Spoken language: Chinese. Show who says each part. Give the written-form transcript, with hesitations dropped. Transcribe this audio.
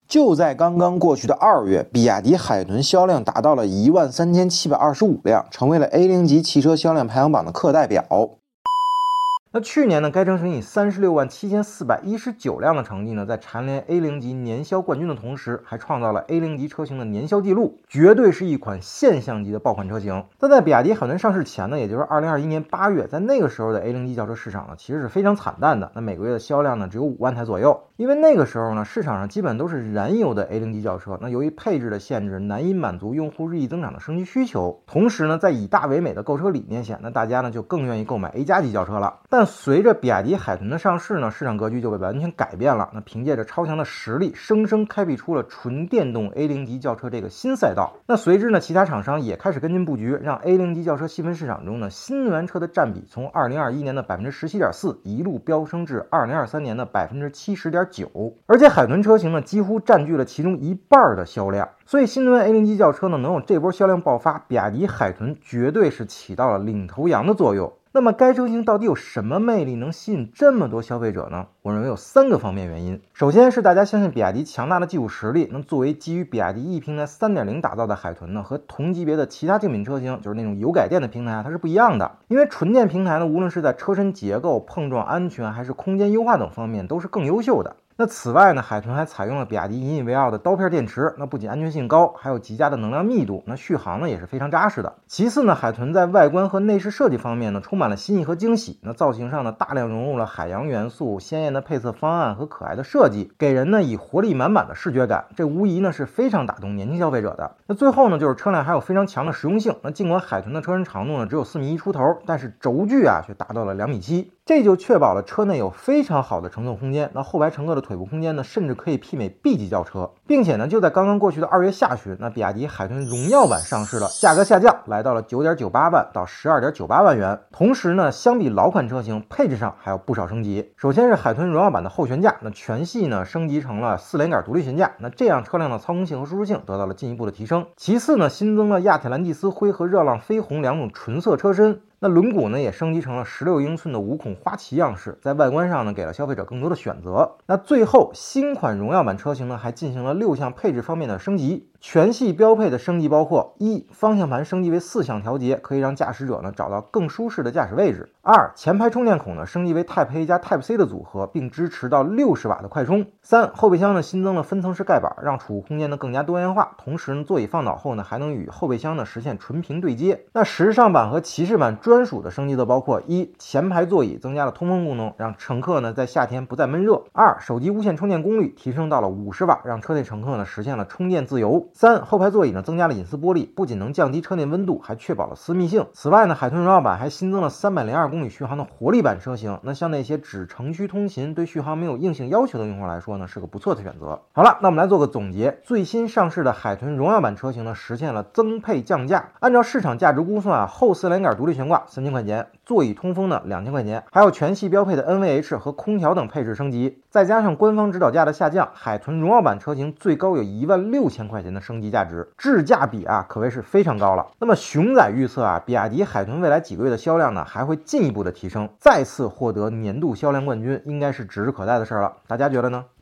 Speaker 1: 就在刚刚过去的2月，比亚迪海豚销量达到了13725辆，成为了 A0 级汽车销量排行榜的课代表。那去年呢，该车型以367419辆的成绩呢，在蝉联 A0 级年销冠军的同时，还创造了 A0 级车型的年销纪录，绝对是一款现象级的爆款车型。但在比亚迪海豚上市前呢，也就是2021年8月，在那个时候的 A0 级轿车市场呢，其实是非常惨淡的。那每个月的销量呢，只有5万台左右。因为那个时候呢，市场上基本都是燃油的 A0 级轿车，那由于配置的限制，难以满足用户日益增长的升级需求。同时呢，在以大为美的购车理念下，那大家呢就更愿意购买 A 加级轿车了。但随着比亚迪海豚的上市呢，市场格局就被完全改变了。那凭借着超强的实力，生生开辟出了纯电动 A0 级轿车这个新赛道。那随之呢，其他厂商也开始跟进布局，让 A0 级轿车细分市场中呢，新能源车的占比从2021年的 17.4% 一路飙升至2023年的 70.9%。而且海豚车型呢，几乎占据了其中1半的销量。所以新能源 A0 级轿车呢，能有这波销量爆发，比亚迪海豚绝对是起到了领头羊的作用。那么该车型到底有什么魅力能吸引这么多消费者呢？我认为有3个方面原因。首先是大家相信比亚迪强大的技术实力，那作为基于比亚迪 E 平台 3.0 打造的海豚呢，和同级别的其他竞品车型，就是那种油改电的平台它是不一样的。因为纯电平台呢，无论是在车身结构、碰撞安全还是空间优化等方面都是更优秀的。那此外呢，海豚还采用了比亚迪引以为傲的刀片电池，那不仅安全性高，还有极佳的能量密度，那续航呢也是非常扎实的。其次呢，海豚在外观和内饰设计方面呢，充满了新意和惊喜。那造型上呢，大量融入了海洋元素、鲜艳的配色方案和可爱的设计，给人呢以活力满满的视觉感，这无疑呢是非常打动年轻消费者的。那最后呢，就是车辆还有非常强的实用性。那尽管海豚的车身长度呢只有4.1米出头，但是轴距啊却达到了2.7米。这就确保了车内有非常好的承重空间，那后排乘客的腿部空间呢，甚至可以媲美 B 级轿车，并且呢，就在刚刚过去的2月下旬，那比亚迪海豚荣耀版上市了，价格下降，来到了9.98万到12.98万元。同时呢，相比老款车型，配置上还有不少升级。首先是海豚荣耀版的后悬架，那全系呢升级成了4连杆独立悬架，那这样车辆的操控性和舒适性得到了进一步的提升。其次呢，新增了亚特兰蒂斯灰和热浪绯红2种纯色车身。那轮毂呢也升级成了16英寸的5孔花旗样式，在外观上呢给了消费者更多的选择。那最后新款荣耀版车型呢还进行了6项配置方面的升级。全系标配的升级包括：一、方向盘升级为4项调节，可以让驾驶者呢找到更舒适的驾驶位置；二、前排充电孔呢升级为 Type A 加 Type C 的组合，并支持到60瓦的快充；三、后备箱呢新增了分层式盖板，让储物空间呢更加多元化，同时呢座椅放倒后呢还能与后备箱呢实现纯平对接。那时尚版和骑士版专属的升级则包括：一、前排座椅增加了通风功能，让乘客呢在夏天不再闷热；二、手机无线充电功率提升到了50瓦，让车内乘客呢实现了充电自由；三、后排座椅呢增加了隐私玻璃，不仅能降低车内温度，还确保了私密性。此外呢，海豚荣耀版还新增了302公里续航的活力版车型，那像那些只城区通勤、对续航没有硬性要求的用户来说呢，是个不错的选择。好了，那我们来做个总结。最新上市的海豚荣耀版车型呢，实现了增配降价，按照市场价值估算啊，后4连杆独立悬挂3000块钱，座椅通风呢2000块钱，还有全系标配的 NVH 和空调等配置升级，再加上官方指导价的下降，海豚荣耀版车型最高有16000块钱的升级价值，质价比啊可谓是非常高了。那么熊仔预测啊，比亚迪海豚未来几个月的销量呢还会进一步的提升，再次获得年度销量冠军，应该是指日可待的事了。大家觉得呢？